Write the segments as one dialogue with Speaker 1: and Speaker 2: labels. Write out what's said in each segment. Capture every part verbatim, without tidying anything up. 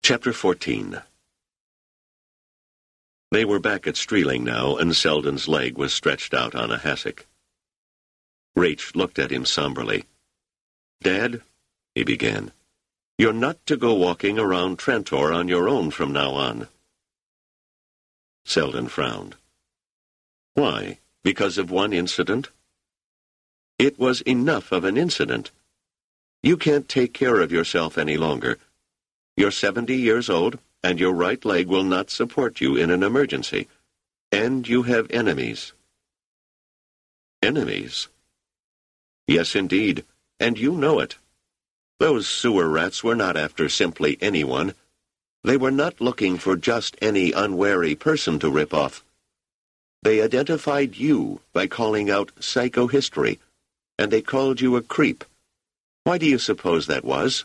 Speaker 1: Chapter fourteen. They were back at Streeling now, and Selden's leg was stretched out on a hassock. Rache looked at him somberly. "Dad," he began, "you're not to go walking around Trantor on your own from now on." Selden frowned. "Why? Because of one incident?" "It was enough of an incident. You can't take care of yourself any longer. You're seventy years old, and your right leg will not support you in an emergency. And you have enemies." "Enemies?" "Yes, indeed, and you know it. Those sewer rats were not after simply anyone. They were not looking for just any unwary person to rip off. They identified you by calling out psychohistory, and they called you a creep. Why do you suppose that was?"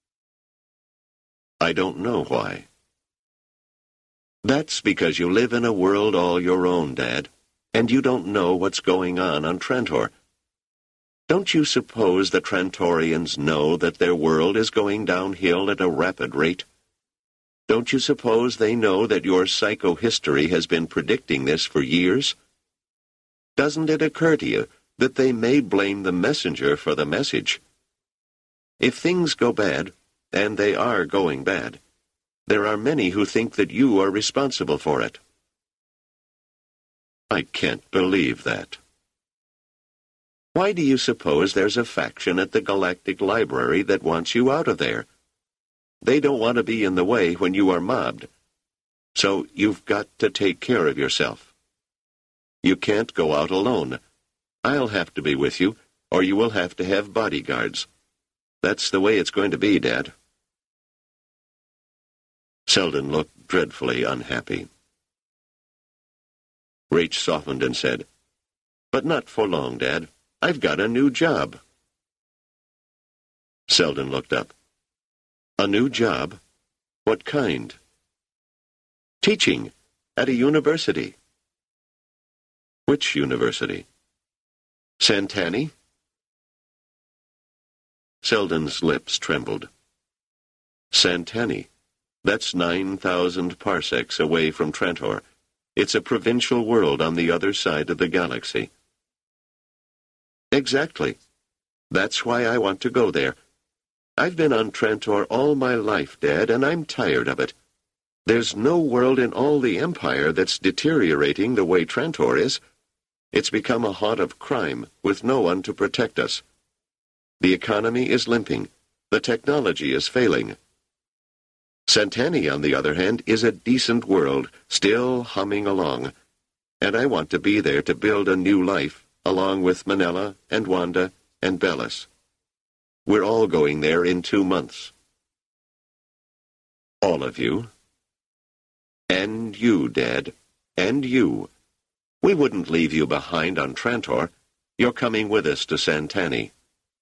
Speaker 1: "I don't know why." "That's because you live in a world all your own, Dad, and you don't know what's going on on Trantor. Don't you suppose the Trantorians know that their world is going downhill at a rapid rate? Don't you suppose they know that your psychohistory has been predicting this for years? Doesn't it occur to you that they may blame the messenger for the message? If things go bad, and they are going bad, there are many who think that you are responsible for it." "I can't believe that." "Why do you suppose there's a faction at the Galactic Library that wants you out of there? They don't want to be in the way when you are mobbed. So you've got to take care of yourself. You can't go out alone. I'll have to be with you, or you will have to have bodyguards. That's the way it's going to be, Dad." Selden looked dreadfully unhappy. Rache softened and said, "But not for long, Dad. I've got a new job." Selden looked up. "A new job? What kind?" "Teaching, at a university." "Which university?" "Santani." Selden's lips trembled. "Santani? That's nine thousand parsecs away from Trantor. It's a provincial world on the other side of the galaxy." "Exactly. That's why I want to go there. I've been on Trantor all my life, Dad, and I'm tired of it. There's no world in all the Empire that's deteriorating the way Trantor is. It's become a haunt of crime, with no one to protect us. The economy is limping. The technology is failing. Santani, on the other hand, is a decent world, still humming along, and I want to be there to build a new life, along with Manella and Wanda and Bellis. We're all going there in two months. "All of you?" "And you, Dad. And you. We wouldn't leave you behind on Trantor. You're coming with us to Santani."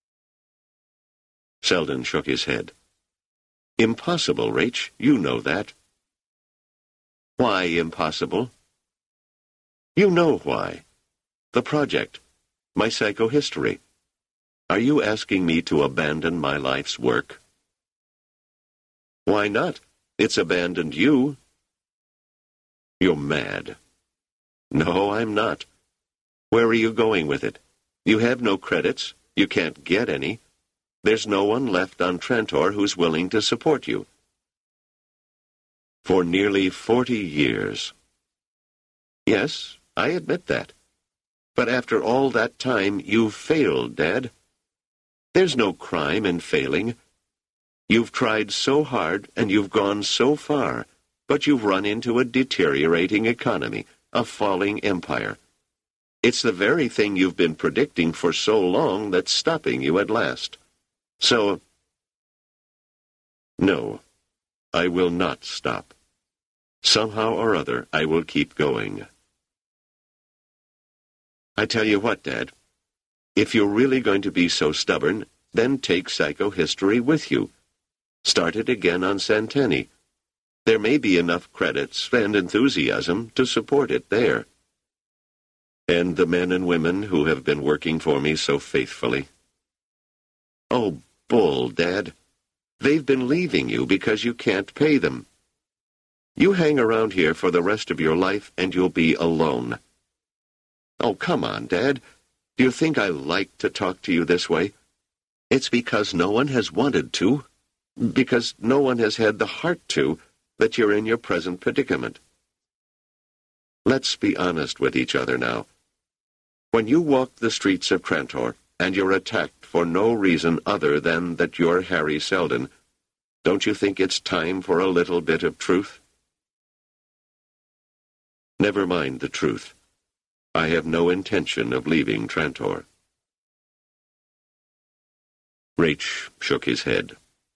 Speaker 1: Selden shook his head. "Impossible, Rache. You know that." "Why impossible?" "You know why. The project. My psychohistory. Are you asking me to abandon my life's work?" "Why not? It's abandoned you." "You're mad." "No, I'm not. Where are you going with it? You have no credits. You can't get any. There's no one left on Trantor who's willing to support you." "For nearly forty years." "Yes, I admit that. But after all that time, you've failed, Dad. There's no crime in failing. You've tried so hard, and you've gone so far, but you've run into a deteriorating economy, a falling empire. It's the very thing you've been predicting for so long that's stopping you at last. So, no, I will not stop. Somehow or other, I will keep going." "I tell you what, Dad. If you're really going to be so stubborn, then take psychohistory with you. Start it again on Santani. There may be enough credits and enthusiasm to support it there." "And the men and women who have been working for me so faithfully." "Oh, bull, Dad. They've been leaving you because you can't pay them. You hang around here for the rest of your life and you'll be alone. Oh, come on, Dad. Do you think I like to talk to you this way? It's because no one has wanted to, because no one has had the heart to, that you're in your present predicament. Let's be honest with each other now. When you walk the streets of Trantor, and you're attacked for no reason other than that you're Harry Seldon, don't you think it's time for a little bit of truth? Never mind the truth. I have no intention of leaving Trantor. Raich shook his head.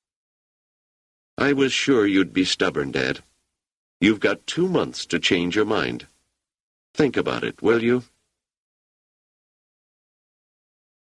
Speaker 1: I was sure you'd be stubborn, Dad. You've got two months to change your mind. Think about it, will you?